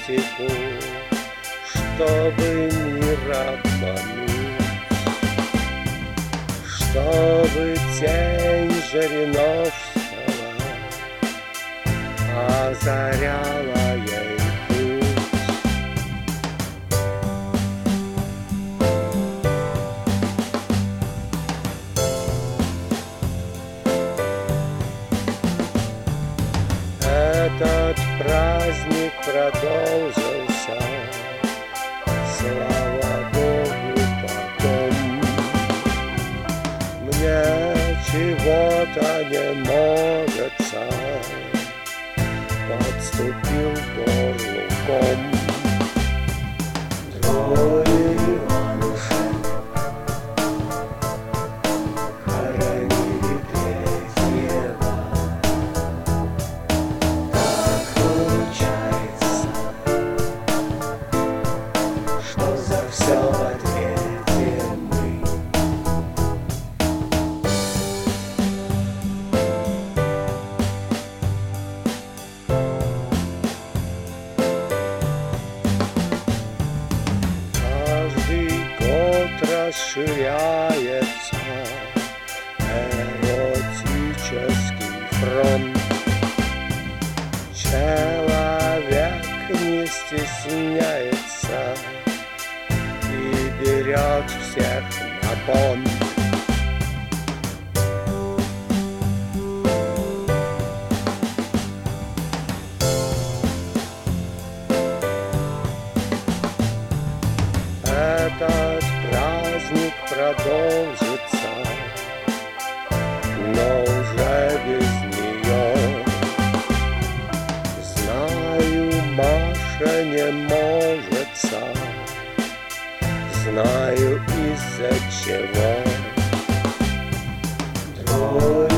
тактику, чтобы мир обмануть, чтобы тень Жириновского озаряла ей путь. Этот праздник продолжился, слава Богу, потом. Мне чего-то не можется, подступил к горлу ком. Двое Иванушек хоронили третьего. Так получается, что за все в ответе мы. Каждый год расширяется эротический фронт. Человек не стесняется и берет всех на понт. Этот праздник продолжится, но уже без нее. Знаю, Маша не может сам, знаю из-за чего. Двое